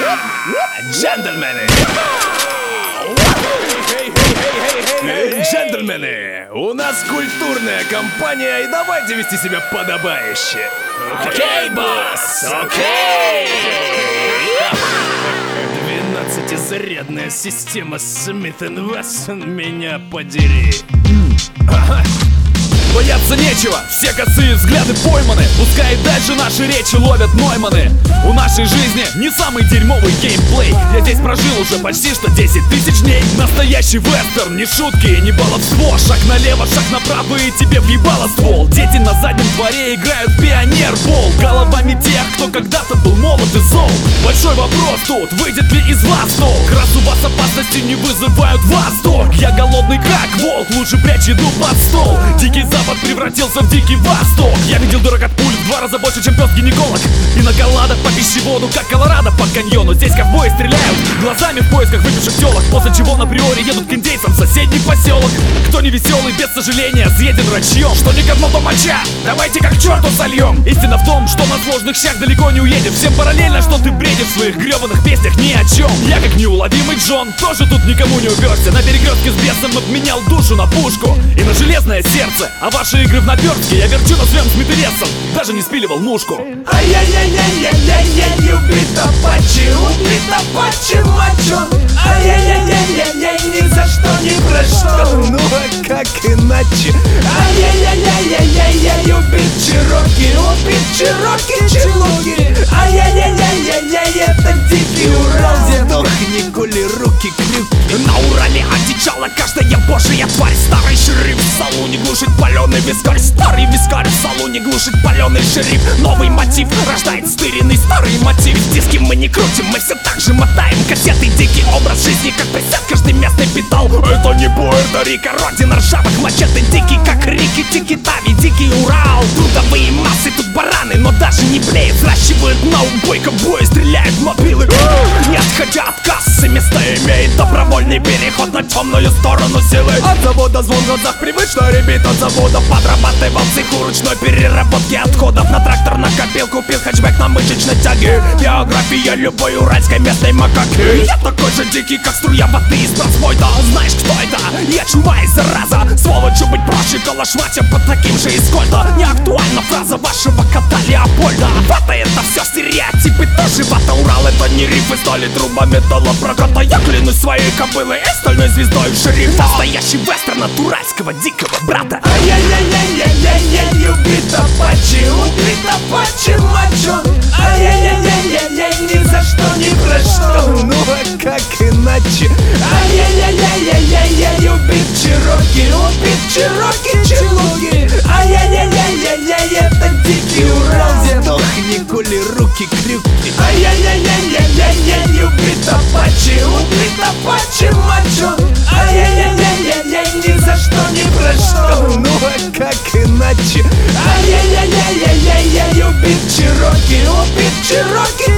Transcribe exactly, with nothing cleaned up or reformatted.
Джентльмены! Джентльмены, у нас культурная компания, и давайте вести себя подобающе. Окей, босс, окей! Двенадцатизарядная система Смит энд Вессон, меня подери. Бояться нечего, все косые взгляды пойманы. Пускай дальше наши речи ловят Нойманы. У нашей жизни не самый дерьмовый геймплей. Я здесь прожил уже почти что десять тысяч дней. Настоящий вестерн, не шутки, не баловство. Шаг налево, шаг направо и тебе въебало ствол. Дети на заднем дворе играют пионербол головами тех, кто когда-то был молод и зол. Большой вопрос тут, выйдет ли из вас толк? Раз у вас опасности не вызывают восторг. Я голодный как волк, лучше прячь еду под стол. Дикий Запад превратился в дикий восток. Я видел дурак от пуль в два раза больше, чем пес-гинеколог. И на голодах по пищеводу, как Колорадо по каньону. Здесь ковбои стреляют глазами в поисках выпивших телок, после чего на приоре едут к индейцам в соседний поселок. Кто не веселый, без сожаления, съеден рачьем. Что не говно, то моча, давайте как к черту сольем. Истина в том, что на сложных щах далеко не уедешь. Всем параллельно, что ты бредишь в своих гребаных песнях ни о чем. Я как неуловимый Джон, тоже тут никому не уперся. На перекрестке с бесом обменял душу на пушку и на железное сердце. А ваши игры в наперстке я верчу на своем Смитересом, даже не спиливал мушку. Ай-яй-яй-яй-яй-яй, убит Апачи, убит Апачи, мачо. Ай-яй-яй-яй-яй-яй, ни за что, ни про что. Ну а как иначе? Ай-яй-яй-яй-яй-яй, убит Чироки, убит Чироки, Чилуги. Ай-яй-яй-яй-яй-яй, это дикий Урал. Сдохни, коли руки крюки. На Урале одичала каждая божья тварь. Старый шериф в салоне глушит паленый вискарь. Старый вискарь в салоне глушит паленый шериф. Новый мотив рождает стыренный старый мотив. Диски мы не крутим, мы все так же мотаем кассеты. Дикий образ жизни, как присед каждый местный питал. Это не Пуэрто-Рико, родина ржавых мачете. Дикий, как Рики, Тики-Тави, дикий Урал. Трудовые массы, тут бараны, но даже не блеют. Сращивают на убой ковбои, стреляют мобилы. Не отходя от кассы, место имеет добровольный переход на темную сторону силы. От завода звон в глазах, привычно ребит от завода. Подрабатывал в цеху ручной переработки отходов. На трактор накопил, купил хэтчбэк на мышечной тяге. Биография любой уральской местной макаки. Я такой же дикий, как струя воды из трансвойда. Знаешь, кто это? Я чувай, зараза. Сволочью быть проще, калашматя под таким же из кольта. Не актуальна фраза вашего кота Леопольда. Вата это все стереотипы, тоже вата. Урал это не рифы, стали труба металла проката. Я клянусь своей кобылой и стальной звездой шерифа. Настоящий вестерн от уральского дикого брата. Ай-яй-яй-яй-яй-яй, убит Апачи, убит Апачи, мачо. Ай-яй-яй-яй-яй-яй, ни за что, ни про что. Ну а как иначе? Ай-яй-яй-яй-яй-яй, убит Чироки, убит Чироки, Чилуги. Ай-яй-яй-яй-яй-яй, это дикий Урал. Сдохни, коли руки крюки. Ай-яй-яй-яй-яй-яй, убит Апачи, убит Апачи, мачо. Ай-яй-яй-яй-яй-яй, ни за что, ни про что. Ну а как иначе? Ай-яй-яй-яй-яй-яй, убит Чироки, убит Чироки,